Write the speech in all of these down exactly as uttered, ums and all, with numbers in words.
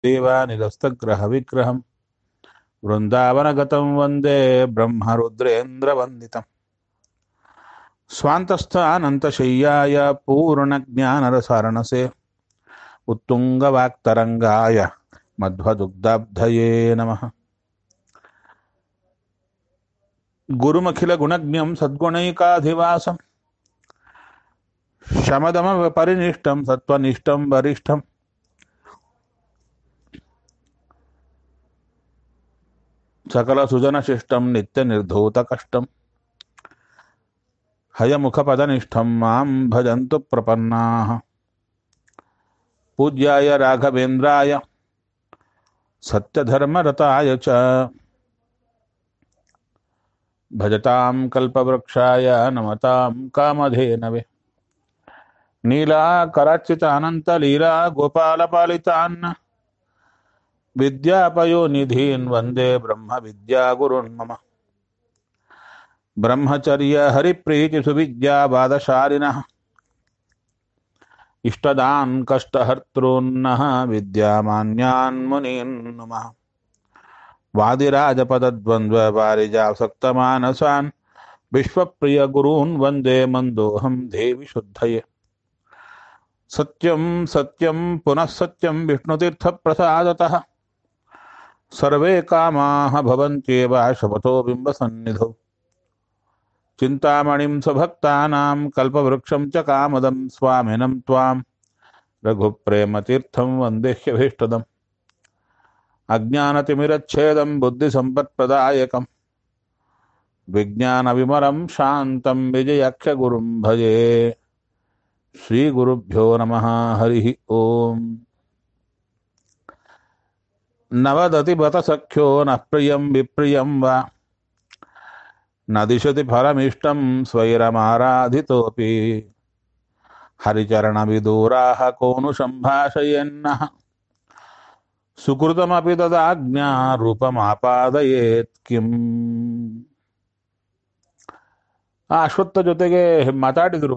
ದೇವಾನಿರಸ್ತಗ್ರಹವಿಗ್ರಹಂ ವೃಂದಾವನಗತಂ ವಂದೇ ಬ್ರಹ್ಮರುದ್ರೇಂದ್ರವಂದಿತಂ ಸ್ವಾಂತಸ್ಥಾನಂತಶಯ್ಯಾಯ ಪೂರ್ಣಜ್ಞಾನರಸಾರಣಸೆ ಉತ್ತುಂಗವಾಕ್ತರಂಗಾಯ ಮಧ್ವದುಗ್ಧಾಬ್ಧಯೇ ನಮಃ. ಗುರುಮಖಿಲಗುಣಜ್ಞಂ ಸದ್ಗುಣೈಕಾಧಿವಾಸಂ ಶಮದಮ ಪರಿನಿಷ್ಠಂ ಸತ್ವನಿಷ್ಠಂ ವರಿಷ್ಠಂ ಸಕಲ ಸುಜನಶಿಷ್ಟಂ ನಿತ್ಯ ನಿರ್ಧೂತ ಕಷ್ಟಂ ಹಯಮುಖಪದನಿಷ್ಠಂ ಮಾಂ ಭಜಂತು ಪ್ರಪನ್ನಾಃ. ಪೂಜ್ಯಾಯ ರಾಘವೇಂದ್ರಾಯ ಸತ್ಯಧರ್ಮರತಾಯ ಚ ಭಜತಾಂ ಕಲ್ಪವೃಕ್ಷಾಯ ನಮತಾಂ ಕಾಮಧೇನವೇ. ನೀಲಾಕರಾರ್ಚಿತ ಅನಂತ ಲೀಲಾ ಗೋಪಾಲಪಾಲಿತಾನ್ ವಿದ್ಯಾಪಯೋನಿಧೀನ್ ವಂದೇ ಬ್ರಹ್ಮ ವಿದ್ಯಾ ಗುರುನ್ ಮಮ. ಬ್ರಹ್ಮಚರ್ಯ ಹರಿಪ್ರೀತಿ ಸುವಿದ್ಯಾ ಬಾದಶಾಲಿನಃ ಇಷ್ಟದಾನ್ ಕಷ್ಟಹರ್ತॄನ್ನಃ ವಿದ್ಯಾಮಾನ್ಯಾನ್ ಮುನೀನ್ ನಮಃ. ವಾದಿರಾಜಪದದ್ವಂದ್ವ ವಾರಿಜಾಸಕ್ತಮಾನಸಾನ್ ವಿಶ್ವಪ್ರಿಯ ಗುರೂನ್ ವಂದೇ ಮಂದೋಹಂ ದೇವಿ ಶುದ್ಧಯೇ. ಸತ್ಯಂ ಸತ್ಯಂ ಪುನಃ ಸತ್ಯಂ ವಿಷ್ಣುತೀರ್ಥ ಪ್ರಸಾದತಃ ಸರ್ವೇ ಕಾಮಾಃ ಭವಂತ್ಯೇವ ಶಪಥೋ ಬಿಂಬಸನ್ನಿಧೌ. ಚಿಂತಾಮಣಿಂ ಸ್ವಭಕ್ತಾನಾಂ ಕಲ್ಪವೃಕ್ಷಂ ಚ ಕಾಮದಂ ಸ್ವಾಮಿನಂ ತ್ವಾಂ ರಘುಪ್ರೇಮತೀರ್ಥಂ ವಂದೇಹ್ಯಭೀಷ್ಟದಂ. ಅಜ್ಞಾನತಿಮಿರಚ್ಛೇದಂ ಬುದ್ಧಿಸಂಪತ್ಪ್ರದಾಯಕಂ ವಿಜ್ಞಾನವಿಮಲಂ ಶಾಂತಂ ವಿಜಯಾಖ್ಯಗುರುಂ ಭಜೆ. ಶ್ರೀಗುರುಭ್ಯೋ ನಮಃ. ಹರಿ ಓಂ. ನವದತಿ ಬತ ಸಖ್ಯೋ ನ ಪ್ರಿಯಂ ವಿಪ್ರಿಯಂ ವಾ ನ ದಿಶತಿ ಫಲಮಿಷ್ಟಂ ಸ್ವೈರಮಾರಾಧಿತೋಪಿ ಹರಿಚರಣವಿದೂರಾಃ ಕೋನು ಸಂಭಾಷಯನ್ನಃ ಸುಕೃತಮಪಿ ತದಾಜ್ಞಾ ರೂಪಮಾಪಾದಯೇತ್ ಕಿಂ. ಆ ಅಶ್ವತ್ಥ ಜೊತೆಗೆ ಮಾತಾಡಿದ್ರು,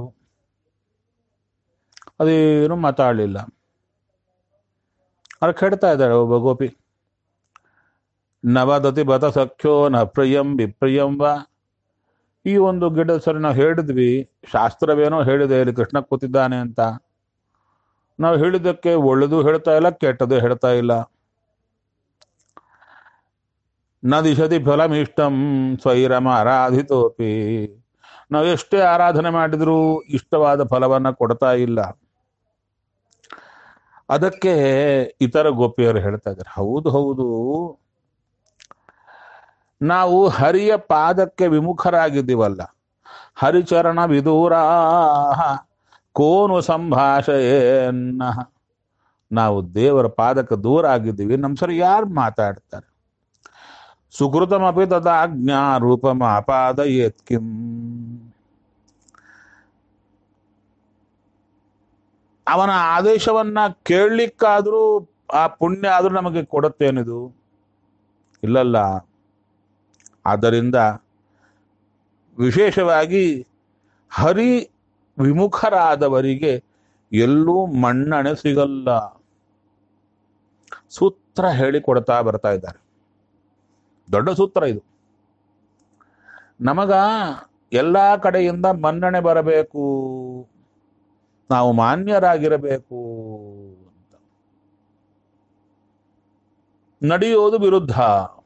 ಅದೇನು ಮಾತಾಡಲಿಲ್ಲ. ಅವ್ರು ಕೆಡ್ತಾ ಇದ್ದಾರೆ ಒಬ್ಬ ಗೋಪಿ. ನವದತಿ ಬತ ಸಖ್ಯೋ ನ ಪ್ರಿಯಂ ವಿಪ್ರಿಯಂ ವಾ. ಈ ಒಂದು ಗಿಡದ ಸರಿ ನಾವು ಹೇಳಿದ್ವಿ, ಶಾಸ್ತ್ರವೇನೋ ಹೇಳಿದೆ ಇಲ್ಲಿ ಕೃಷ್ಣ ಕೂತಿದ್ದಾನೆ ಅಂತ. ನಾವು ಹೇಳಿದ್ದಕ್ಕೆ ಒಳ್ಳೆದು ಹೇಳ್ತಾ ಇಲ್ಲ, ಕೆಟ್ಟದು ಹೇಳ್ತಾ ಇಲ್ಲ. ನ ದಿಶತಿ ಫಲಮಿಷ್ಟಂ ಸ್ವೈರಮ ಆರಾಧಿತೋಪಿ. ನಾವು ಎಷ್ಟೇ ಆರಾಧನೆ ಮಾಡಿದ್ರೂ ಇಷ್ಟವಾದ ಫಲವನ್ನ ಕೊಡ್ತಾ ಇಲ್ಲ. ಅದಕ್ಕೆ ಇತರ ಗೋಪಿಯರು ಹೇಳ್ತಾ ಇದ್ದಾರೆ, ಹೌದು ಹೌದು, ನಾವು ಹರಿಯ ಪಾದಕ್ಕೆ ವಿಮುಖರಾಗಿದ್ದೀವಲ್ಲ. ಹರಿಚರಣ ವಿದೂರ ಕೋನು ಸಂಭಾಷೆಯನ್ನ. ನಾವು ದೇವರ ಪಾದಕ್ಕೆ ದೂರ ಆಗಿದ್ದೀವಿ, ನಮ್ಮ ಸರಿ ಯಾರು ಮಾತಾಡ್ತಾರೆ. ಸುಕೃತಮಪಿ ತದಾಜ್ಞಾ ರೂಪಮಾಪಾದಯೇತ್ ಕಿಂ. ಅವನ ಆದೇಶವನ್ನ ಕೇಳಲಿಕ್ಕಾದ್ರೂ ಆ ಪುಣ್ಯ ಆದ್ರೂ ನಮಗೆ ಕೊಡುತ್ತೇನಿದು? ಇಲ್ಲಲ್ಲ. ಆದ್ದರಿಂದ ವಿಶೇಷವಾಗಿ ಹರಿ ವಿಮುಖರಾದವರಿಗೆ ಎಲ್ಲೂ ಮನ್ನಣೆ ಸಿಗಲ್ಲ. ಸೂತ್ರ ಹೇಳಿಕೊಡ್ತಾ ಬರ್ತಾ ಇದ್ದಾರೆ. ದೊಡ್ಡ ಸೂತ್ರ ಇದು. ನಮಗ ಎಲ್ಲ ಕಡೆಯಿಂದ ಮನ್ನಣೆ ಬರಬೇಕು, ನಾವು ಮಾನ್ಯರಾಗಿರಬೇಕು ಅಂತ ನಡೆಯೋದು ವಿರುದ್ಧ.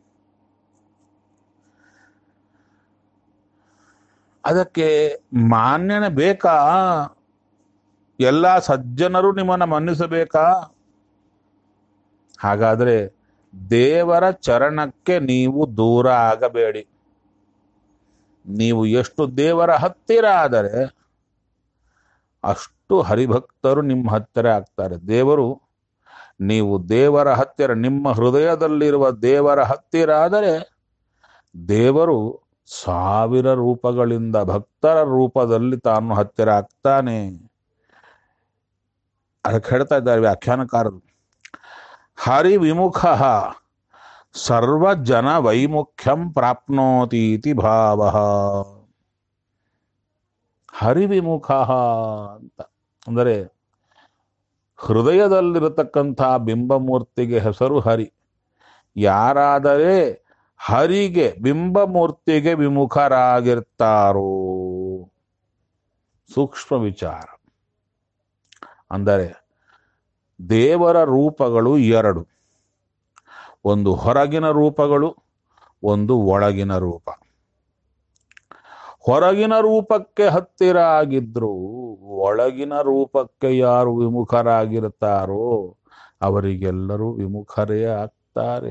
ಅದಕ್ಕೆ ಮಾನ್ಯನೆ ಬೇಕಾ? ಎಲ್ಲ ಸಜ್ಜನರು ನಿಮ್ಮನ್ನ ಮನ್ನಿಸಬೇಕಾ? ಹಾಗಾದ್ರೆ ದೇವರ ಚರಣಕ್ಕೆ ನೀವು ದೂರ ಆಗಬೇಡಿ. ನೀವು ಎಷ್ಟು ದೇವರ ಹತ್ತಿರ ಆದರೆ ಅಷ್ಟು ಹರಿಭಕ್ತರು ನಿಮ್ಮ ಹತ್ತಿರ ಆಗ್ತಾರೆ. ದೇವರು, ನೀವು ದೇವರ ಹತ್ತಿರ, ನಿಮ್ಮ ಹೃದಯದಲ್ಲಿರುವ ದೇವರ ಹತ್ತಿರ ಆದರೆ ದೇವರು ಸಾವಿರ ರೂಪಗಳಿಂದ ಭಕ್ತರ ರೂಪದಲ್ಲಿ ತಾನು ಹತ್ತಿರ ಆಗ್ತಾನೆ. ಅದಕ್ಕೆ ಹೇಳ್ತಾ ಇದ್ದಾರೆ ವ್ಯಾಖ್ಯಾನಕಾರರು, ಹರಿ ವಿಮುಖ ಸರ್ವಜನ ವೈಮುಖ್ಯಂ ಪ್ರಾಪ್ನೋತೀತಿ ಭಾವ. ಹರಿವಿಮುಖ ಅಂತ ಅಂದರೆ ಹೃದಯದಲ್ಲಿರತಕ್ಕಂಥ ಬಿಂಬಮೂರ್ತಿಗೆ ಹೆಸರು ಹರಿ. ಯಾರಾದರೆ ಹರಿಗೆ ಬಿಂಬಮೂರ್ತಿಗೆ ವಿಮುಖರಾಗಿರ್ತಾರೋ, ಸೂಕ್ಷ್ಮ ವಿಚಾರ. ಅಂದರೆ ದೇವರ ರೂಪಗಳು ಎರಡು, ಒಂದು ಹೊರಗಿನ ರೂಪಗಳು, ಒಂದು ಒಳಗಿನ ರೂಪ. ಹೊರಗಿನ ರೂಪಕ್ಕೆ ಹತ್ತಿರ ಆಗಿದ್ರು ಒಳಗಿನ ರೂಪಕ್ಕೆ ಯಾರು ವಿಮುಖರಾಗಿರ್ತಾರೋ ಅವರಿಗೆಲ್ಲರೂ ವಿಮುಖರೇ ಆಗ್ತಾರೆ.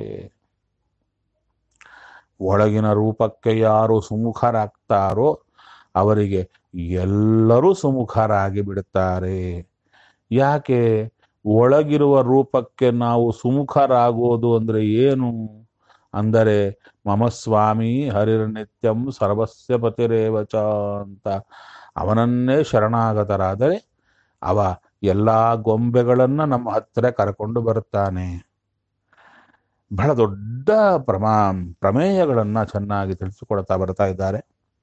ಒಳಗಿನ ರೂಪಕ್ಕೆ ಯಾರು ಸುಮುಖರಾಗ್ತಾರೋ ಅವರಿಗೆ ಎಲ್ಲರೂ ಸುಮುಖರಾಗಿ ಬಿಡುತ್ತಾರೆ. ಯಾಕೆ? ಒಳಗಿರುವ ರೂಪಕ್ಕೆ ನಾವು ಸುಮುಖರಾಗೋದು ಅಂದರೆ ಏನು ಅಂದರೆ ಮಮ ಸ್ವಾಮಿ ಹರಿರ್ನಿತ್ಯಂ ಸರ್ವಸ್ಯ ಪತಿರೇವಚ ಅಂತ ಅವನನ್ನೇ ಶರಣಾಗತರಾದರೆ ಅವ ಎಲ್ಲ ಗೊಂಬೆಗಳನ್ನು ನಮ್ಮ ಹತ್ತಿರ ಕರ್ಕೊಂಡು ಬರುತ್ತಾನೆ. ಬಹಳ ದೊಡ್ಡ ಪ್ರಮಾ ಪ್ರಮೇಯಗಳನ್ನು ಚೆನ್ನಾಗಿ ತಿಳಿಸಿಕೊಡ್ತಾ ಬರ್ತಾ ಇದ್ದಾರೆ.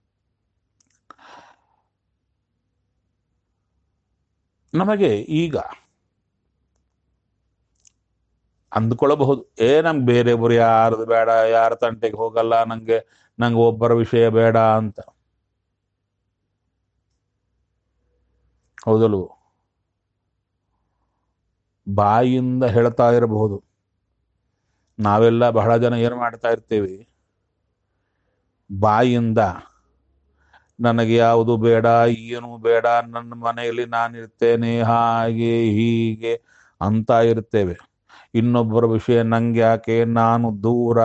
ನಮಗೆ ಈಗ ಅಂದ್ಕೊಳ್ಳಬಹುದು, ಏ ನಂಗೆ ಬೇರೆಯವರು ಯಾರದು ಬೇಡ, ಯಾರ ತಂಟೆಗೆ ಹೋಗಲ್ಲ, ನಂಗೆ ನಂಗೆ ಒಬ್ಬರ ವಿಷಯ ಬೇಡ ಅಂತ. ಹೌದಲ್ವ? ಬಾಯಿಯಿಂದ ಹೇಳ್ತಾ ಇರಬಹುದು. ನಾವೆಲ್ಲ ಬಹಳ ಜನ ಏನು ಮಾಡ್ತಾ ಇರ್ತೀವಿ, ಬಾಯಿಯಿಂದ ನನಗೆ ಯಾವುದು ಬೇಡ, ಏನು ಬೇಡ, ನನ್ನ ಮನೆಯಲ್ಲಿ ನಾನಿರ್ತೇನೆ, ಹಾಗೆ ಹೀಗೆ ಅಂತ ಇರ್ತೇವೆ. ಇನ್ನೊಬ್ಬರ ವಿಷಯ ನಂಗೆ ಯಾಕೆ, ನಾನು ದೂರ.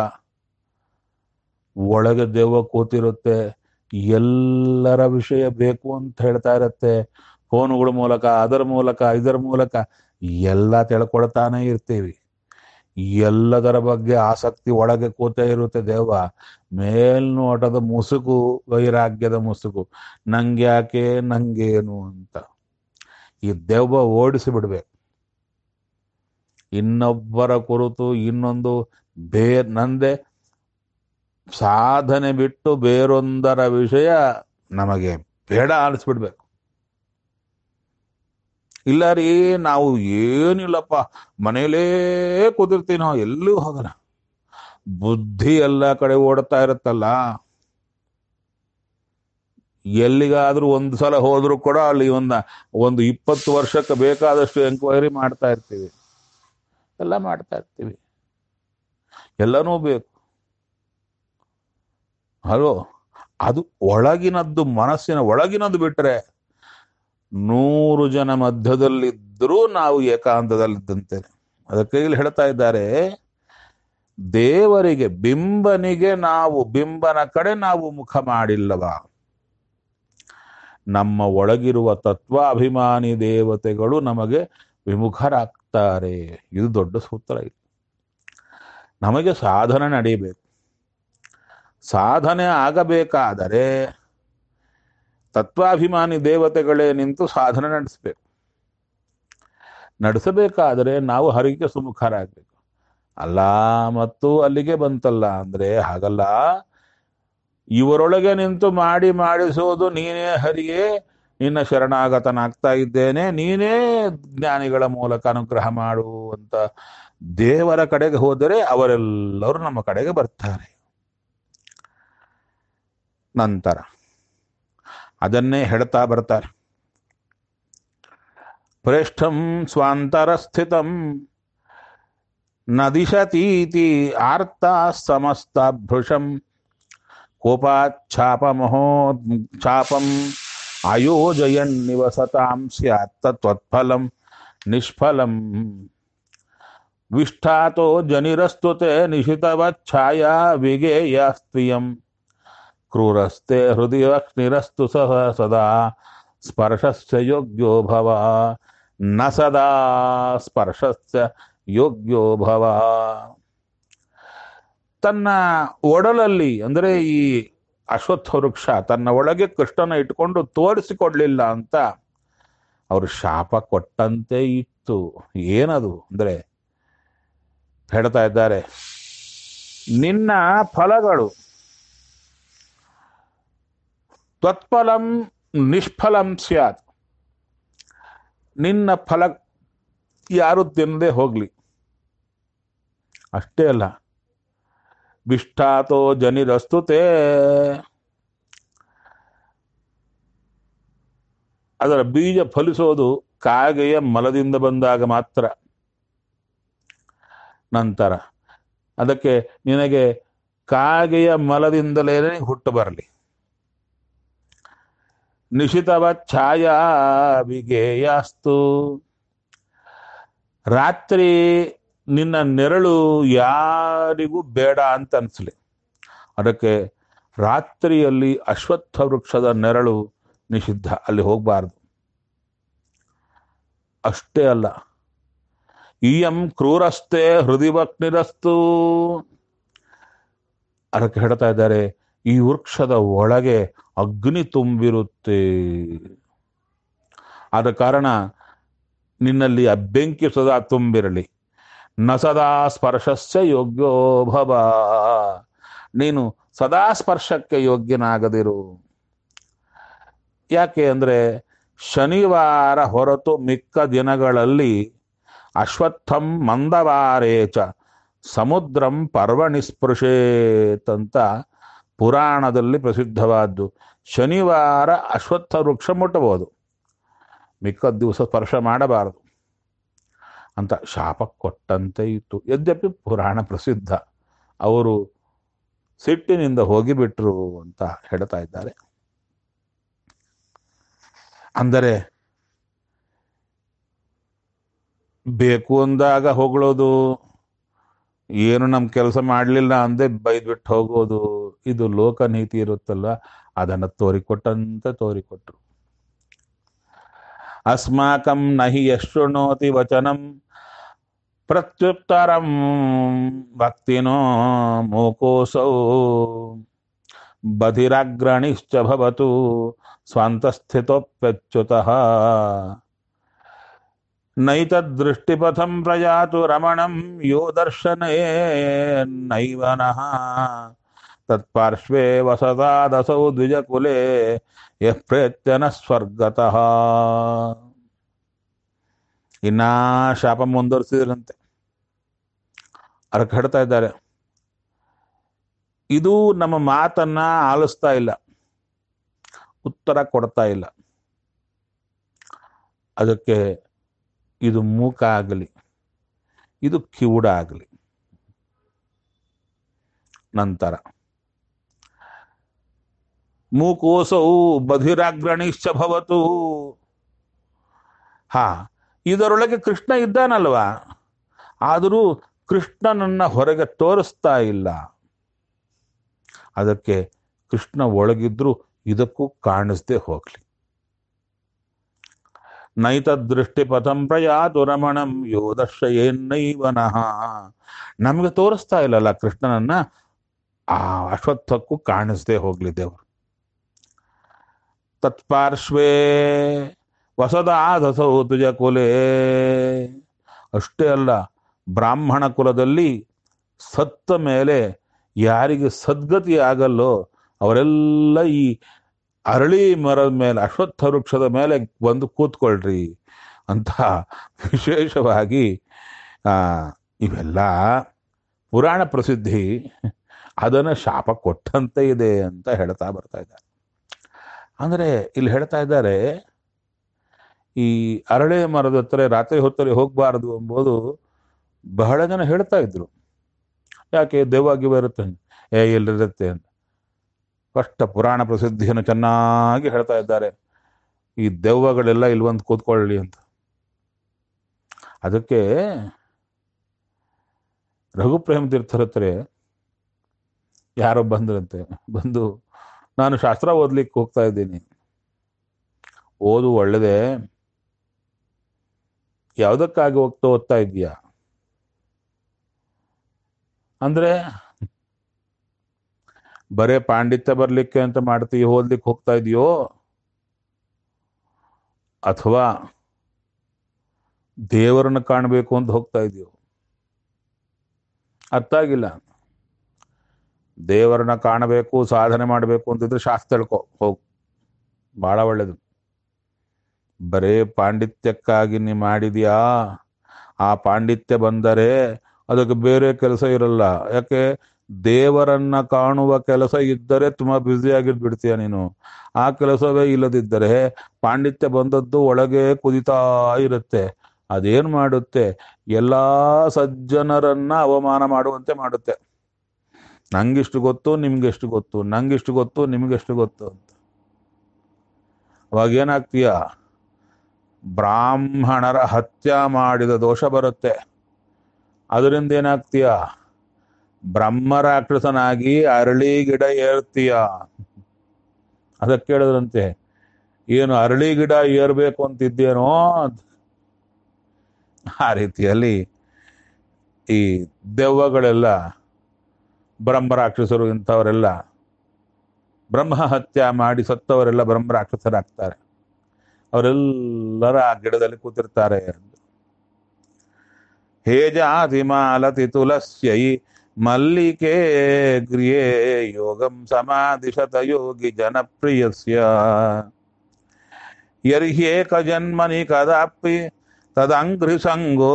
ಒಳಗೆ ದೆವ್ವ ಕೂತಿರುತ್ತೆ, ಎಲ್ಲರ ವಿಷಯ ಬೇಕು ಅಂತ ಹೇಳ್ತಾ ಇರುತ್ತೆ. ಫೋನುಗಳ ಮೂಲಕ, ಅದರ ಮೂಲಕ, ಇದರ ಮೂಲಕ ಎಲ್ಲ ತಿಳ್ಕೊಳ್ತಾನೆ ಇರ್ತೀವಿ. ಎಲ್ಲದರ ಬಗ್ಗೆ ಆಸಕ್ತಿ ಒಳಗೆ ಕೂತೇ ಇರುತ್ತೆ ದೆವ್ವ. ಮೇಲ್ನೋಟದ ಮುಸುಕು, ವೈರಾಗ್ಯದ ಮುಸುಕು, ನಂಗ್ಯಾಕೆ, ನಂಗೇನು ಅಂತ ಈ ದೆವ್ವ ಓಡಿಸಿ ಬಿಡ್ಬೇಕು. ಇನ್ನೊಬ್ಬರ ಕುರಿತು ಇನ್ನೊಂದು ಬೇ ನಂದೆ ಸಾಧನೆ ಬಿಟ್ಟು ಬೇರೊಂದರ ವಿಷಯ ನಮಗೆ ಬೇಡ ಅನಿಸ್ಬಿಡ್ಬೇಕು. ಇಲ್ಲ ರೀ, ನಾವು ಏನಿಲ್ಲಪ್ಪ ಮನೇಲೇ ಕುದಿರ್ತೀವಿ, ನಾವು ಎಲ್ಲೂ ಹೋಗಲ್ಲ. ಬುದ್ಧಿ ಎಲ್ಲ ಕಡೆ ಓಡ್ತಾ ಇರುತ್ತಲ್ಲ, ಎಲ್ಲಿಗಾದ್ರೂ ಒಂದು ಸಲ ಹೋದ್ರೂ ಕೂಡ ಅಲ್ಲಿ ಒಂದ ಒಂದು ಇಪ್ಪತ್ತು ವರ್ಷಕ್ಕೆ ಬೇಕಾದಷ್ಟು ಎಂಕ್ವೈರಿ ಮಾಡ್ತಾ ಇರ್ತೀವಿ, ಎಲ್ಲ ಮಾಡ್ತಾ ಇರ್ತೀವಿ, ಎಲ್ಲನೂ ಬೇಕು. ಅಲ್ವೋ? ಅದು ಒಳಗಿನದ್ದು, ಮನಸ್ಸಿನ ಒಳಗಿನದ್ದು ಬಿಟ್ರೆ ನೂರು ಜನ ಮಧ್ಯದಲ್ಲಿದ್ದರೂ ನಾವು ಏಕಾಂತದಲ್ಲಿದ್ದಂತೆ. ಅದಕ್ಕೆ ಇಲ್ಲಿ ಹೇಳ್ತಾ ಇದ್ದಾರೆ, ದೇವರಿಗೆ ಬಿಂಬನಿಗೆ ನಾವು ಬಿಂಬನ ಕಡೆ ನಾವು ಮುಖ ಮಾಡಿಲ್ಲವಾ, ನಮ್ಮ ಒಳಗಿರುವ ತತ್ವಾಭಿಮಾನಿ ದೇವತೆಗಳು ನಮಗೆ ವಿಮುಖರಾಗ್ತಾರೆ. ಇದು ದೊಡ್ಡ ಸೂತ್ರ. ಇದು ನಮಗೆ ಸಾಧನೆ ನಡೀಬೇಕು. ಸಾಧನೆ ಆಗಬೇಕಾದರೆ ತತ್ವಾಭಿಮಾನಿ ದೇವತೆಗಳೇ ನಿಂತು ಸಾಧನೆ ನಡೆಸಬೇಕು. ನಡೆಸಬೇಕಾದರೆ ನಾವು ಹರಿಗೆ ಸುಮುಖರಾಗಬೇಕು. ಅಲ್ಲ ಮತ್ತು ಅಲ್ಲಿಗೆ ಬಂತಲ್ಲ ಅಂದ್ರೆ ಹಾಗಲ್ಲ. ಇವರೊಳಗೆ ನಿಂತು ಮಾಡಿ ಮಾಡಿಸೋದು ನೀನೇ ಹರಿಯೇ, ನಿನ್ನ ಶರಣಾಗತನಾಗ್ತಾ ಇದ್ದೇನೆ, ನೀನೇ ಜ್ಞಾನಿಗಳ ಮೂಲಕ ಅನುಗ್ರಹ ಮಾಡು ಅಂತ ದೇವರ ಕಡೆಗೆ ಹೋದರೆ ಅವರೆಲ್ಲರೂ ನಮ್ಮ ಕಡೆಗೆ ಬರ್ತಾರೆ. ನಂತರ ಅದನ್ನೇ ಹೇಳ್ತಾ ಬರ್ತಾರೆ. ಪ್ರೇಷ್ಠಂ ಸ್ವಾಂತರ ಸ್ಥಿತಂ ನದಿಶತೀತಿ ಆರ್ತ ಸಮಸ್ತಾಭೃಶಂ ಕೋಪಾಚ್ಛಾಪಮಹೋ ಛಾಪಂ ಆಯೋಜಯನ್ ನಿವಸತಾಂ ಸ್ಯಾತ್ ತತ್ಫಲಂ ನಿಷ್ಫಲಂ ವಿಷ್ಠಾತೋ ಜನಿರಸ್ತುತೆ ನಿಶಿತವಚ್ಛಾಯಾ ವಿಗೇಯಾಸ್ತ್ವಿಯಂ ಕ್ರೂರಸ್ತೆ ಹೃದಯನಿರಸ್ತು ಸಹ ಸದಾ ಸ್ಪರ್ಶಸ್ಯ ಯೋಗ್ಯೋ ಭವ ನ ಸದಾ ಸ್ಪರ್ಶಸ್ಯ ಯೋಗ್ಯೋ ಭವ. ತನ್ನ ಒಡಲಲ್ಲಿ ಅಂದರೆ ಈ ಅಶ್ವತ್ಥ ವೃಕ್ಷ ತನ್ನ ಒಳಗೆ ಕೃಷ್ಣನ ಇಟ್ಕೊಂಡು ತೋರಿಸಿಕೊಡ್ಲಿಲ್ಲ ಅಂತ ಅವರು ಶಾಪ ಕೊಟ್ಟಂತೆ ಇತ್ತು. ಏನದು ಅಂದ್ರೆ ಹೇಳ್ತಾ ಇದ್ದಾರೆ, ನಿನ್ನ ಫಲಗಳು ತ್ವತ್ಫಲಂ ನಿಷ್ಫಲಂ ಸ್ಯಾತ್, ನಿನ್ನ ಫಲ ಯಾರು ತಿನ್ನದೆ ಹೋಗ್ಲಿ. ಅಷ್ಟೇ ಅಲ್ಲ, ವಿಷ್ಠಾತೋ ಜನಿರಸ್ತುತೆ, ಅದರ ಬೀಜ ಫಲಿಸೋದು ಕಾಗೆಯ ಮಲದಿಂದ ಬಂದಾಗ ಮಾತ್ರ. ನಂತರ ಅದಕ್ಕೆ ನಿನಗೆ ಕಾಗೆಯ ಮಲದಿಂದಲೇ ಹುಟ್ಟು ಬರಲಿ. ನಿಶಿತವ ಛಾಯಾ ವಿಗೇಯಾಸ್ತು, ರಾತ್ರಿ ನಿನ್ನ ನೆರಳು ಯಾರಿಗೂ ಬೇಡ ಅಂತ ಅನ್ಸಲಿ. ಅದಕ್ಕೆ ರಾತ್ರಿಯಲ್ಲಿ ಅಶ್ವತ್ಥ ವೃಕ್ಷದ ನೆರಳು ನಿಷಿದ್ಧ, ಅಲ್ಲಿ ಹೋಗಬಾರ್ದು. ಅಷ್ಟೇ ಅಲ್ಲ, ಇಯಂ ಕ್ರೂರಸ್ತೆ ಹೃದಿವಕ್ನಿರಸ್ತು, ಅದಕ್ಕೆ ಹೇಳ್ತಾ ಇದ್ದಾರೆ ಈ ವೃಕ್ಷದ ಒಳಗೆ ಅಗ್ನಿ ತುಂಬಿರುತ್ತೆ. ಆದ ಕಾರಣ ನಿನ್ನಲ್ಲಿ ಆ ಬೆಂಕಿ ಸದಾ ತುಂಬಿರಲಿ. ನ ಸದಾ ಸ್ಪರ್ಶಸ್ಯ ಯೋಗ್ಯೋ ಭವ, ನೀನು ಸದಾ ಸ್ಪರ್ಶಕ್ಕೆ ಯೋಗ್ಯನಾಗದಿರು. ಯಾಕೆ ಅಂದರೆ ಶನಿವಾರ ಹೊರತು ಮಿಕ್ಕ ದಿನಗಳಲ್ಲಿ ಅಶ್ವತ್ಥಂ ಮಂದವಾರೇಚ ಸಮುದ್ರಂ ಪರ್ವಣಿ ಸ್ಪೃಶೇತ್ ಅಂತ ಪುರಾಣದಲ್ಲಿ ಪ್ರಸಿದ್ಧವಾದ್ದು. ಶನಿವಾರ ಅಶ್ವತ್ಥ ವೃಕ್ಷ ಮುಟ್ಟಬಹುದು, ಮಿಕ್ಕ ದಿವಸ ಸ್ಪರ್ಶ ಮಾಡಬಾರದು ಅಂತ ಶಾಪ ಕೊಟ್ಟಂತೆ ಇತ್ತು. ಯದ್ಯಪಿ ಪುರಾಣ ಪ್ರಸಿದ್ಧ, ಅವರು ಸಿಟ್ಟಿನಿಂದ ಹೋಗಿಬಿಟ್ರು ಅಂತ ಹೇಳ್ತಾ ಇದ್ದಾರೆ. ಅಂದರೆ ಬೇಕು ಅಂದಾಗ ಹೊಗಳೋದು, ಏನು ನಮ್ಮ ಕೆಲಸ ಮಾಡಲಿಲ್ಲ ಅಂದೆ ಬೈದ್ಬಿಟ್ಟು ಹೋಗೋದು, ಇದು ಲೋಕನೀತಿ ಇರುತ್ತಲ್ಲ, ಅದನ್ನು ತೋರಿಕೊಟ್ಟಂತೆ ತೋರಿಕೊಟ್ರು. ಅಸ್ಮಾಕಂ ನಹಿ ಯಶೃಣೋತಿ ವಚನಂ ಪ್ರತ್ಯುತ್ತರಂ ಭಕ್ತಿನೋ ಮೂಕೋಸೌ ಬಧಿರಾಗ್ರಣಿಶ್ಚ ಭವತು ಸ್ವಾಂತಸ್ಥಿತೋಪ್ಯಚ್ಯುತಃ ನೈತದೃಷ್ಟಿಪಥಂ ಪ್ರಯಾತು ರಮಣಂ ಯೋ ದರ್ಶನೇ ನೈವನಃ ತತ್ಪಾರ್ಶ್ವೇ ವಸತಾದಸೌ ದ್ವಿಜಕುಲೆ ಯಃ ಪ್ರೇತ್ಯನ ಸ್ವರ್ಗತಃ. ಇನ್ನ ಶಾಪ ಮುಂದುವರಿಸಿದ್ರಂತೆ. ಅದಕ್ಕೆ ಹೇಳ್ತಾ ಇದ್ದಾರೆ, ಇದು ನಮ್ಮ ಮಾತನ್ನ ಆಲಿಸ್ತಾ ಇಲ್ಲ, ಉತ್ತರ ಕೊಡ್ತಾ ಇಲ್ಲ. ಅದಕ್ಕೆ ಇದು ಮೂಕ ಆಗಲಿ, ಇದು ಕಿವುಡ ಆಗಲಿ. ನಂತರ ಮೂಕೋಸೌ ಬಧಿರಾಗ್ರಣಿಶ್ಚ ಭವತು, ಹಾ ಇದರೊಳಗೆ ಕೃಷ್ಣ ಇದ್ದಾನಲ್ವಾ, ಆದರೂ ಕೃಷ್ಣನನ್ನ ಹೊರಗೆ ತೋರಿಸ್ತಾ ಇಲ್ಲ. ಅದಕ್ಕೆ ಕೃಷ್ಣ ಒಳಗಿದ್ರು ಇದಕ್ಕೂ ಕಾಣಿಸ್ದೆ ಹೋಗ್ಲಿ. ನೈತದೃಷ್ಟಿ ಪಥಂ ಪ್ರಯಾತು ರಮಣಂ ಯೋ ದರ್ಶಯೇನ್ನೈವನಃ, ನಮಗೆ ತೋರಿಸ್ತಾ ಇಲ್ಲಲ್ಲ ಕೃಷ್ಣನನ್ನ, ಆ ಅಶ್ವತ್ಥಕ್ಕೂ ಕಾಣಿಸ್ದೆ ಹೋಗ್ಲಿ ದೇವರು. ತತ್ಪಾರ್ಶ್ವೇ ವಸದಾದಸೌ ತುಜ ಕುಲೇ, ಅಷ್ಟೇ ಅಲ್ಲ, ಬ್ರಾಹ್ಮಣ ಕುಲದಲ್ಲಿ ಸತ್ತ ಮೇಲೆ ಯಾರಿಗೆ ಸದ್ಗತಿ ಆಗಲ್ಲೋ ಅವರೆಲ್ಲ ಈ ಅರಳಿ ಮರದ ಮೇಲೆ, ಅಶ್ವತ್ಥ ವೃಕ್ಷದ ಮೇಲೆ ಬಂದು ಕೂತ್ಕೊಳ್ರಿ ಅಂತ ವಿಶೇಷವಾಗಿ ಆ ಇವೆಲ್ಲ ಪುರಾಣ ಪ್ರಸಿದ್ಧಿ, ಅದನ್ನು ಶಾಪ ಕೊಟ್ಟಂತೆ ಇದೆ ಅಂತ ಹೇಳ್ತಾ ಬರ್ತಾ ಇದ್ದಾರೆ. ಅಂದರೆ ಇಲ್ಲಿ ಹೇಳ್ತಾ ಇದ್ದಾರೆ, ಈ ಅರಳೆ ಮರದ ಹತ್ರ ರಾತ್ರಿ ಹೊತ್ತಲ್ಲಿ ಹೋಗಬಾರದು ಎಂಬುದು ಬಹಳ ಜನ ಹೇಳ್ತಾ ಇದ್ರು. ಯಾಕೆ ದೆವ್ವಾಗಿ ಬರುತ್ತೆ, ಏ ಎಲ್ಲಿರುತ್ತೆ ಅಂತ. ಫಸ್ಟ್ ಪುರಾಣ ಪ್ರಸಿದ್ಧಿಯನ್ನು ಚೆನ್ನಾಗಿ ಹೇಳ್ತಾ ಇದ್ದಾರೆ, ಈ ದೆವ್ವಗಳೆಲ್ಲ ಇಲ್ಲಿ ಬಂದು ಕೂತ್ಕೊಳ್ಳಿ ಅಂತ. ಅದಕ್ಕೆ ರಘುಪ್ರೇಮ ತೀರ್ಥರ ಹತ್ರ ಯಾರೋ ಬಂದ್ರಂತೆ, ಬಂದು ನಾನು ಶಾಸ್ತ್ರ ಓದ್ಲಿಕ್ಕೆ ಹೋಗ್ತಾ ಇದ್ದೀನಿ, ಓದು ಒಳ್ಳೆದೆ, ಯಾವುದಕ್ಕಾಗಿ ಹೋಗ್ತಾ ಓದ್ತಾ ಇದೀಯಾ ಅಂದ್ರೆ, ಬರೇ ಪಾಂಡಿತ್ಯ ಬರ್ಲಿಕ್ಕೆ ಅಂತ ಮಾಡ್ತೀವಿ, ಓದ್ಲಿಕ್ಕೆ ಹೋಗ್ತಾ ಇದೆಯೋ ಅಥವಾ ದೇವರನ್ನು ಕಾಣಬೇಕು ಅಂತ ಹೋಗ್ತಾ ಇದೆಯೋ? ಅರ್ಥ ಆಗಿಲ್ಲ. ದೇವರನ್ನ ಕಾಣಬೇಕು, ಸಾಧನೆ ಮಾಡಬೇಕು ಅಂತಿದ್ರೆ ಶಾಸ್ತ್ರ ತಿಳ್ಕೊ ಹೋಗು, ಬಹಳ ಒಳ್ಳೇದು. ಬರೇ ಪಾಂಡಿತ್ಯಕ್ಕಾಗಿ ನೀ ಮಾಡಿದ್ಯಾ ಆ ಪಾಂಡಿತ್ಯ ಬಂದರೆ ಅದಕ್ಕೆ ಬೇರೆ ಕೆಲಸ ಇರಲ್ಲ. ಯಾಕೆ? ದೇವರನ್ನ ಕಾಣುವ ಕೆಲಸ ಇದ್ದರೆ ತುಂಬಾ ಬ್ಯುಸಿ ಆಗಿದ್ ಬಿಡ್ತೀಯ ನೀನು. ಆ ಕೆಲಸವೇ ಇಲ್ಲದಿದ್ದರೆ ಪಾಂಡಿತ್ಯ ಬಂದದ್ದು ಒಳಗೆ ಕುದಿತಾ ಇರುತ್ತೆ. ಅದೇನ್ ಮಾಡುತ್ತೆ? ಎಲ್ಲಾ ಸಜ್ಜನರನ್ನ ಅವಮಾನ ಮಾಡುವಂತೆ ಮಾಡುತ್ತೆ. ನಂಗಿಷ್ಟು ಗೊತ್ತು, ನಿಮ್ಗೆಷ್ಟು ಗೊತ್ತು, ನಂಗಿಷ್ಟು ಗೊತ್ತು, ನಿಮ್ಗೆಷ್ಟು ಗೊತ್ತು ಅಂತ. ಅವಾಗ ಏನಾಗ್ತೀಯ? ಬ್ರಾಹ್ಮಣರ ಹತ್ಯೆ ಮಾಡಿದ ದೋಷ ಬರುತ್ತೆ. ಅದರಿಂದ ಏನಾಗ್ತೀಯ? ಬ್ರಹ್ಮರಾಕ್ಷಸನಾಗಿ ಅರಳಿ ಗಿಡ ಏರ್ತೀಯ. ಅದಕ್ಕೆ ಕೇಳಿದ್ರಂತೆ, ಏನು ಅರಳಿ ಗಿಡ ಏರ್ಬೇಕು ಅಂತಿದ್ದೇನೋ? ಆ ರೀತಿಯಲ್ಲಿ ಈ ದೆವ್ವಗಳೆಲ್ಲ, ಬ್ರಹ್ಮರಾಕ್ಷಸರು ಇಂಥವರೆಲ್ಲ, ಬ್ರಹ್ಮ ಹತ್ಯೆ ಮಾಡಿ ಸತ್ತವರೆಲ್ಲ ಬ್ರಹ್ಮರಾಕ್ಷಸರಾಗ್ತಾರೆ. ಅವರೆಲ್ಲರ ಆ ಗಿಡದಲ್ಲಿ ಕೂತಿರ್ತಾರೆ. ಹೇ ಜಾತಿ ಮಾಲತಿ ತುಲಸ್ಯೈ ಮಲ್ಲಿಕೆ ಗ್ರಿಯೇ ಯೋಗಂ ಸಮಾಧಿಶತ ಯೋಗಿ ಜನಪ್ರಿಯಸ್ಯ ಯರ್ಹ್ಯೇಕ ಜನ್ಮನಿ ಕದಾಪಿ ತದಂಘ್ರಿ ಸಂಗೋ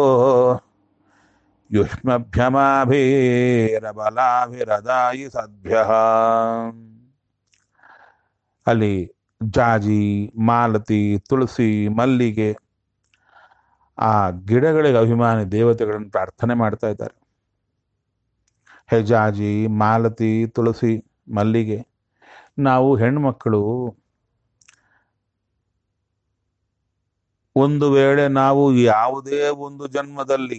ಯುಷ್ಮಭ್ಯಮಾಭಿರಬಲಾಭಿರದಾಯಿ ಸದ್ಭ್ಯಃ. ಅಲ್ಲಿ ಜಾಜಿ, ಮಾಲತಿ, ತುಳಸಿ, ಮಲ್ಲಿಗೆ ಆ ಗಿಡಗಳಿಗೆ ಅಭಿಮಾನಿ ದೇವತೆಗಳನ್ನು ಪ್ರಾರ್ಥನೆ ಮಾಡ್ತಾ ಇದ್ದಾರೆ. ಹೆಜಾಜಿ, ಮಾಲತಿ, ತುಳಸಿ, ಮಲ್ಲಿಗೆ. ನಾವು ಹೆಣ್ಮಕ್ಕಳು ಒಂದು ವೇಳೆ ನಾವು ಯಾವುದೇ ಒಂದು ಜನ್ಮದಲ್ಲಿ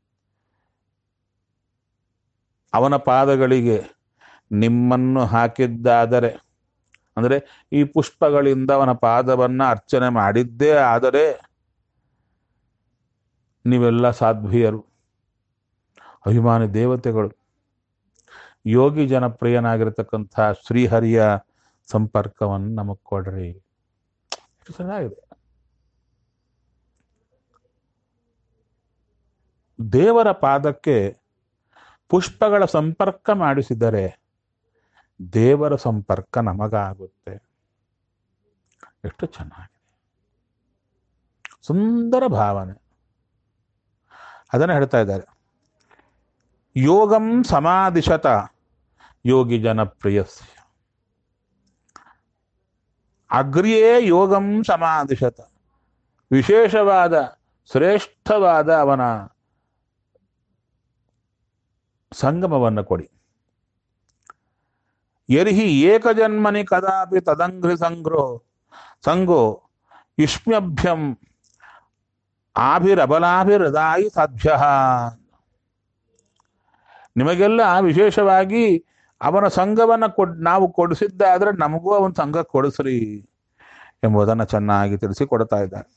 ಅವನ ಪಾದಗಳಿಗೆ ನಿಮ್ಮನ್ನು ಹಾಕಿದ್ದಾದರೆ, ಅಂದರೆ ಈ ಪುಷ್ಪಗಳಿಂದ ಅವನ ಪಾದವನ್ನ ಅರ್ಚನೆ ಮಾಡಿದ್ದೇ ಆದರೆ ನೀವೆಲ್ಲ ಸಾಧ್ವಿಯರು, ಅಭಿಮಾನಿ ದೇವತೆಗಳು. ಯೋಗಿ ಜನಪ್ರಿಯನಾಗಿರ್ತಕ್ಕಂಥ ಶ್ರೀಹರಿಯ ಸಂಪರ್ಕವನ್ನು ನಮಗ್ ಕೊಡ್ರಿ. ಎಷ್ಟು ಚೆನ್ನಾಗಿದೆ. ದೇವರ ಪಾದಕ್ಕೆ ಪುಷ್ಪಗಳ ಸಂಪರ್ಕ ಮಾಡಿಸಿದರೆ ದೇವರ ಸಂಪರ್ಕ ನಮಗಾಗುತ್ತೆ. ಎಷ್ಟು ಚೆನ್ನಾಗಿದೆ, ಸುಂದರ ಭಾವನೆ. ಅದನ್ನು ಹೇಳ್ತಾ ಇದ್ದಾರೆ. ಯೋಗಂ ಸಮಾಧಿಶತ ಯೋಗಿ ಜನಪ್ರಿಯಸ್ಯ. ಅಗ್ರಿಯೇ ಯೋಗಂ ಸಮಾಧಿಶತ. ವಿಶೇಷವಾದ ಶ್ರೇಷ್ಠವಾದ ಅವನ ಸಂಗಮವನ್ನು ಕೊಡಿ. ಯರ್ಹಿ ಏಕಜನ್ಮನಿ ಕದಾಪಿ ತದಂಘ್ರಿ ಸಂಗ್ರೋ ಸಂಗೋ ಯುಷ್ಮ್ಯಭ್ಯಂ ಆಭಿರಬಲಾಭಿರದಾಯಿ ಸಾಧ್ಯ. ನಿಮಗೆಲ್ಲ ವಿಶೇಷವಾಗಿ ಅವನ ಸಂಘವನ್ನು ಕೊಡ್ ನಾವು ಕೊಡಿಸಿದ್ದಾದ್ರೆ ನಮಗೂ ಅವನ ಸಂಘ ಕೊಡಿಸ್ರಿ ಎಂಬುದನ್ನು ಚೆನ್ನಾಗಿ ತಿಳಿಸಿ ಕೊಡ್ತಾ ಇದ್ದಾರೆ.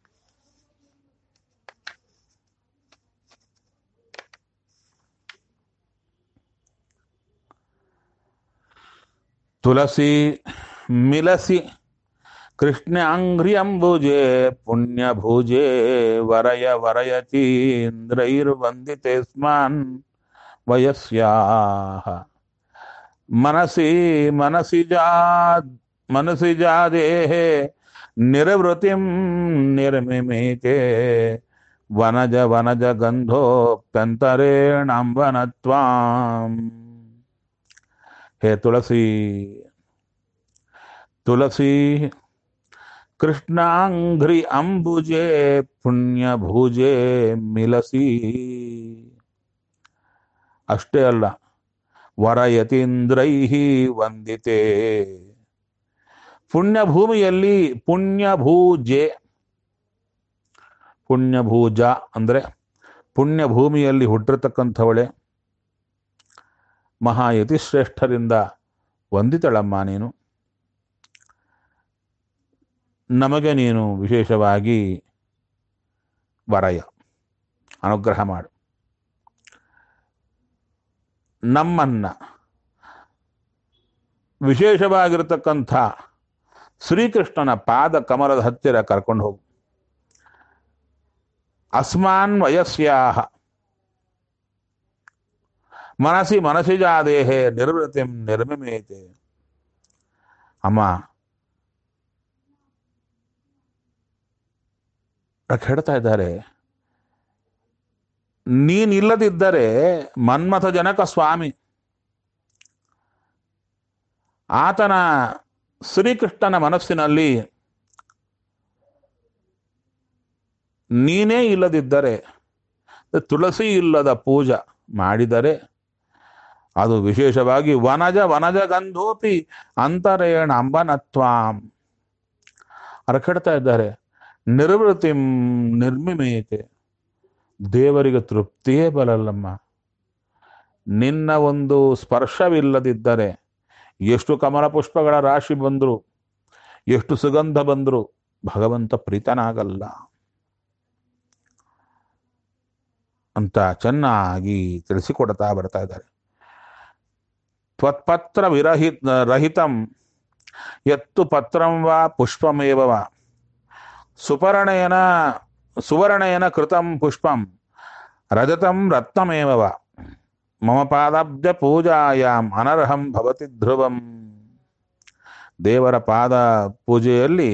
ತುಳಸಿ ಮಿಲಸಿ ಕೃಷ್ಣಾಂಘ್ರಿಯಂಬುಜೆ ಪುಣ್ಯಭುಜೆ ವರಯ ವರಯತೀಂದ್ರೈರ್ವಂದಿತೆ ಸ್ಮಾನ್ ವಯಸ್ಯಾಹ ಮನಸಿ ಮನಸಿ ಜಾ ಮನಸಿ ಜಾದೇಹೆ ನಿರ್ವೃತಿಂ ನಿರ್ಮಿಮೇತೆ ವನಜ ವನಜ ಗಂಧೋಪ್ಯಂತರೇಣಂಬನತ್ವಾಂ. ಹೇ ತುಳಸಿ, ತುಳಸಿ ಕೃಷ್ಣಾಂಘ್ರಿ ಅಂಬುಜೆ ಪುಣ್ಯಭುಜೆ ಮಿಲಸಿ. ಅಷ್ಟೇ ಅಲ್ಲ, ವರಯತೀಂದ್ರೈಹಿ ವಂದಿತೆ. ಪುಣ್ಯಭೂಮಿಯಲ್ಲಿ ಪುಣ್ಯಭೂಜೆ, ಪುಣ್ಯಭೂಜ ಅಂದ್ರೆ ಪುಣ್ಯಭೂಮಿಯಲ್ಲಿ ಹುಟ್ಟಿರ್ತಕ್ಕಂಥವಳೆ, ಮಹಾಯತಿಶ್ರೇಷ್ಠರಿಂದ ವಂದಿತಳಮ್ಮ ನೀನು. ನಮಗೆ ನೀನು ವಿಶೇಷವಾಗಿ ವರಯ, ಅನುಗ್ರಹ ಮಾಡು. ನಮ್ಮನ್ನ ವಿಶೇಷವಾಗಿರತಕ್ಕಂಥ ಶ್ರೀಕೃಷ್ಣನ ಪಾದ ಕಮಲದ ಹತ್ತಿರ ಕರ್ಕೊಂಡು ಹೋಗು. ಅಸ್ಮಾನ್ ವಯಸ್ಯಾಹ ಮನಸಿ ಮನಸಿಜಾದೇಹೆ ನಿರ್ವೃತಿಂ ನಿರ್ಮಿಮೇತೆ. ಅಮ್ಮ ಹೇಳ್ತಾ ಇದ್ದಾರೆ, ನೀನಿಲ್ಲದಿದ್ದರೆ ಮನ್ಮಥ ಜನಕ ಸ್ವಾಮಿ ಆತನ ಶ್ರೀಕೃಷ್ಣನ ಮನಸ್ಸಿನಲ್ಲಿ ನೀನೇ ಇಲ್ಲದಿದ್ದರೆ ತುಳಸಿ ಇಲ್ಲದ ಪೂಜಾ ಮಾಡಿದರೆ ಅದು ವಿಶೇಷವಾಗಿ ವನಜ ವನಜ ಗಂಧೋಪಿ ಅಂತರೇಣ ಅಂಬನತ್ವಾಂ ಅರ್ಕಡ್ತಾ ಇದ್ದಾರೆ. ನಿರ್ವೃತಿಂ ನಿರ್ಮಿಮೇತೆ, ದೇವರಿಗೆ ತೃಪ್ತಿಯೇ ಬರಲ್ಲಮ್ಮ. ನಿನ್ನ ಒಂದು ಸ್ಪರ್ಶವಿಲ್ಲದಿದ್ದರೆ ಎಷ್ಟು ಕಮಲ ಪುಷ್ಪಗಳ ರಾಶಿ ಬಂದ್ರು, ಎಷ್ಟು ಸುಗಂಧ ಬಂದ್ರು ಭಗವಂತ ಪ್ರೀತನಾಗಲ್ಲ ಅಂತ ಚೆನ್ನಾಗಿ ತಿಳಿಸಿಕೊಡ್ತಾ ಬರ್ತಾ ಇದ್ದಾರೆ. ತ್ವತ್ಪತ್ರ ವಿರಹಿ ರಹಿತಂ ಯತ್ತು ಪತ್ರಂ ವಾ ಪುಷ್ಪಮೇವ ವಾ ಸುಪರ್ಣಯನ ಸುವರ್ಣಯನ ಕೃತಂ ಪುಷ್ಪಂ ರಜತಂ ರತ್ನಮೇವ ವಾ ಮಮ ಪಾದಾಬ್ಜ ಪೂಜಾಯಾಂ ಅನರ್ಹಂ ಭವತಿ ಧ್ರುವಂ. ದೇವರ ಪಾದ ಪೂಜೆಯಲ್ಲಿ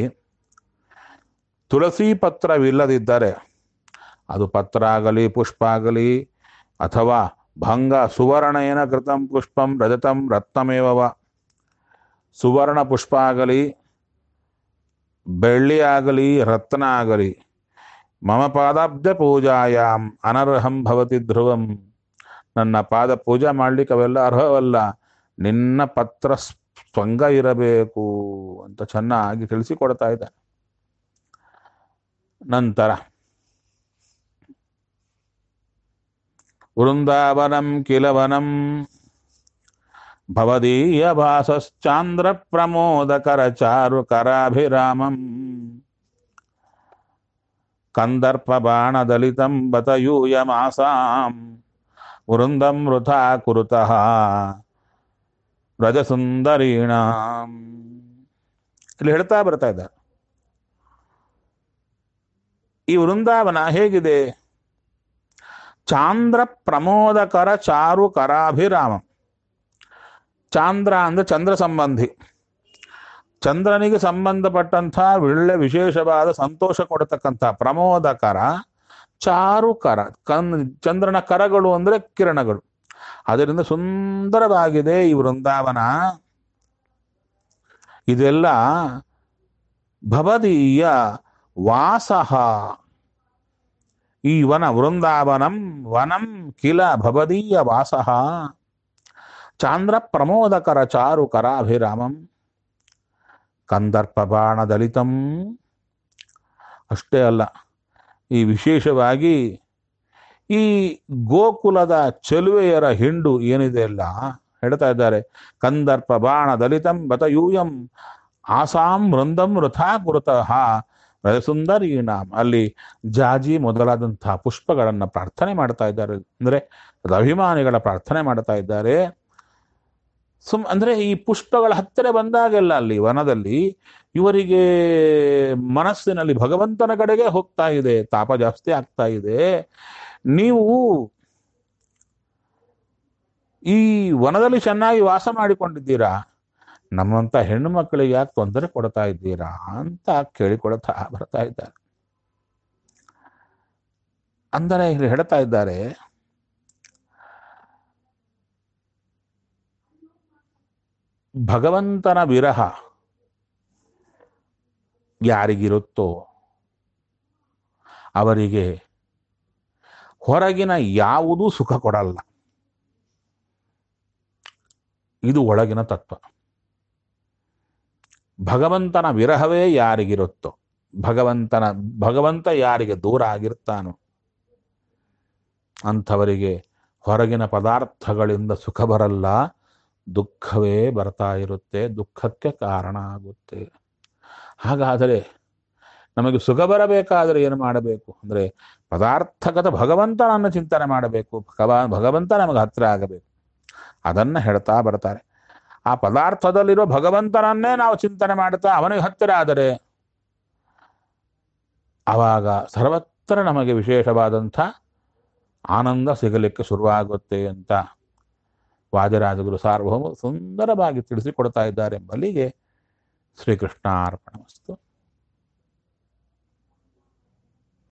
ತುಳಸಿ ಪತ್ರವಿಲ್ಲದಿದ್ದರೆ ಅದು ಪತ್ರ ಆಗಲಿ ಪುಷ್ಪ ಆಗಲಿ ಅಥವಾ ಭಂಗ ಸುವರ್ಣಯನ ಕೃತಂ ಪುಷ್ಪಂ ರಜತಂ ರತ್ನಮೇವ ವಾ, ಸುವರ್ಣ ಪುಷ್ಪ ಆಗಲಿ ಬೆಳ್ಳಿ ಆಗಲಿ ರತ್ನ ಆಗಲಿ ಮಮ ಪಾದಾಬ್ಜ ಪೂಜಾಯಾಮ್ ಅನರ್ಹಂ ಭವತಿ ಧ್ರುವಂ, ನನ್ನ ಪಾದ ಪೂಜೆ ಮಾಡ್ಲಿಕ್ಕೆ ಅವೆಲ್ಲ ಅರ್ಹವಲ್ಲ, ನಿನ್ನ ಪತ್ರ ಸ್ವಂಗ ಇರಬೇಕು ಅಂತ ಚೆನ್ನಾಗಿ ತಿಳಿಸಿಕೊಡ್ತಾ ಇದ್ದ. ನಂತರ ವೃಂದಾವನಂ ಕಿಲವನಂ ಭವದೀಯ ಭಾಸಶ್ಚಾಂದ್ರ ಪ್ರಮೋದಕರ ಚಾರು ಕರಾಭಿರಾಮಂ ಕಂದರ್ಪ ಬಾಣದಲಿತಂ ಬತಯೂಯಮಾಸಾಂ ವೃಂದಂ ವೃಥಾ ಕುರುತಃ ವ್ರಜಸುಂದರೀಣಾಂ. ಇಲ್ಲಿ ಹೇಳ್ತಾ ಬರ್ತಾ ಇದ್ದಾರೆ, ಈ ವೃಂದಾವನ ಹೇಗಿದೆ? ಚಾಂದ್ರ ಪ್ರಮೋದಕರ ಚಾರು ಕರಾಭಿರಾಮ. ಚಾಂದ್ರ ಅಂದ್ರೆ ಚಂದ್ರ ಸಂಬಂಧಿ, ಚಂದ್ರನಿಗೆ ಸಂಬಂಧಪಟ್ಟಂಥ ಒಳ್ಳೆ ವಿಶೇಷವಾದ ಸಂತೋಷ ಕೊಡತಕ್ಕಂಥ ಪ್ರಮೋದಕರ ಚಾರುಕರ. ಕನ್ ಚಂದ್ರನ ಕರಗಳು ಅಂದ್ರೆ ಕಿರಣಗಳು, ಅದರಿಂದ ಸುಂದರವಾಗಿದೆ ಈ ವೃಂದಾವನ. ಇದೆಲ್ಲ ಭವದೀಯ ವಾಸಃ, ಈ ವನ ವೃಂದಾವನಂ ವನಂ ಕಿಲ ಭವದೀಯ ವಾಸಃ ಚಾಂದ್ರ ಪ್ರಮೋದಕರ ಚಾರು ಕರಾಭಿರಾಮಂ ಕಂದರ್ಪ ಬಾಣದಲಿತಂ. ಅಷ್ಟೇ ಅಲ್ಲ, ಈ ವಿಶೇಷವಾಗಿ ಈ ಗೋಕುಲದ ಚೆಲುವೆಯರ ಹಿಂಡು ಏನಿದೆ ಅಲ್ಲ ಹೇಳ್ತಾ ಇದ್ದಾರೆ, ಕಂದರ್ಪ ಬಾಣ ದಲಿತಂ ಬತಯೂಯಂ ಆಸಾಂ ವೃಂದಂ ವೃಥಾ ಕುರುತಃ ರಜಸುಂದರೀಣಾಂ. ಅಲ್ಲಿ ಜಾಜಿ ಮೊದಲಾದಂತಹ ಪುಷ್ಪಗಳನ್ನು ಪ್ರಾರ್ಥನೆ ಮಾಡ್ತಾ ಇದ್ದಾರೆ, ಅಂದ್ರೆ ಅಭಿಮಾನಿಗಳ ಪ್ರಾರ್ಥನೆ ಮಾಡ್ತಾ ಇದ್ದಾರೆ. ಸುಮ್ ಅಂದ್ರೆ ಈ ಪುಷ್ಪಗಳ ಹತ್ತಿರ ಬಂದಾಗೆಲ್ಲ ಅಲ್ಲಿ ವನದಲ್ಲಿ ಇವರಿಗೆ ಮನಸ್ಸಿನಲ್ಲಿ ಭಗವಂತನ ಕಡೆಗೆ ಹೋಗ್ತಾ ಇದೆ, ತಾಪ ಜಾಸ್ತಿ ಆಗ್ತಾ ಇದೆ. ನೀವು ಈ ವನದಲ್ಲಿ ಚೆನ್ನಾಗಿ ವಾಸ ಮಾಡಿಕೊಂಡಿದ್ದೀರಾ, ನಮ್ಮಂತ ಹೆಣ್ಣು ಮಕ್ಕಳಿಗೆ ಯಾಕೆ ತೊಂದರೆ ಕೊಡ್ತಾ ಇದ್ದೀರಾ ಅಂತ ಕೇಳಿಕೊಡ್ತಾ ಬರ್ತಾ ಇದ್ದಾರೆ. ಅಂದರೆ ಇಲ್ಲಿ ಹೇಳ್ತಾ ಇದ್ದಾರೆ, ಭಗವಂತನ ವಿರಹ ಯಾರಿಗಿರುತ್ತೋ ಅವರಿಗೆ ಹೊರಗಿನ ಯಾವುದೂ ಸುಖ ಕೊಡಲ್ಲ. ಇದು ಒಳಗಿನ ತತ್ವ. ಭಗವಂತನ ವಿರಹವೇ ಯಾರಿಗಿರುತ್ತೋ, ಭಗವಂತನ ಭಗವಂತ ಯಾರಿಗೆ ದೂರ ಆಗಿರ್ತಾನೋ ಅಂಥವರಿಗೆ ಹೊರಗಿನ ಪದಾರ್ಥಗಳಿಂದ ಸುಖ ಬರಲ್ಲ, ದುಃಖವೇ ಬರ್ತಾ ಇರುತ್ತೆ, ದುಃಖಕ್ಕೆ ಕಾರಣ ಆಗುತ್ತೆ. ಹಾಗಾದರೆ ನಮಗೆ ಸುಖ ಬರಬೇಕಾದರೆ ಏನು ಮಾಡಬೇಕು ಅಂದರೆ ಪದಾರ್ಥಗತ ಭಗವಂತನನ್ನು ಚಿಂತನೆ ಮಾಡಬೇಕು. ಭಗವ ಭಗವಂತ ನಮಗೆ ಹತ್ರ ಆಗಬೇಕು, ಅದನ್ನು ಹೇಳ್ತಾ ಬರ್ತಾರೆ. ಆ ಪದಾರ್ಥದಲ್ಲಿರೋ ಭಗವಂತನನ್ನೇ ನಾವು ಚಿಂತನೆ ಮಾಡ್ತಾ ಅವನಿಗೆ ಹತ್ತಿರ ಆದರೆ ಆವಾಗ ಸರ್ವತ್ರ ನಮಗೆ ವಿಶೇಷವಾದಂಥ ಆನಂದ ಸಿಗಲಿಕ್ಕೆ ಶುರುವಾಗುತ್ತೆ ಅಂತ ವಾದಿರಾಜಗುರು ಸಾರ್ವಭೌಮ ಸುಂದರವಾಗಿ ತಿಳಿಸಿಕೊಡ್ತಾ ಇದ್ದಾರೆ ಎಂಬಲ್ಲಿಗೆ ಶ್ರೀಕೃಷ್ಣಾರ್ಪಣಮಸ್ತು.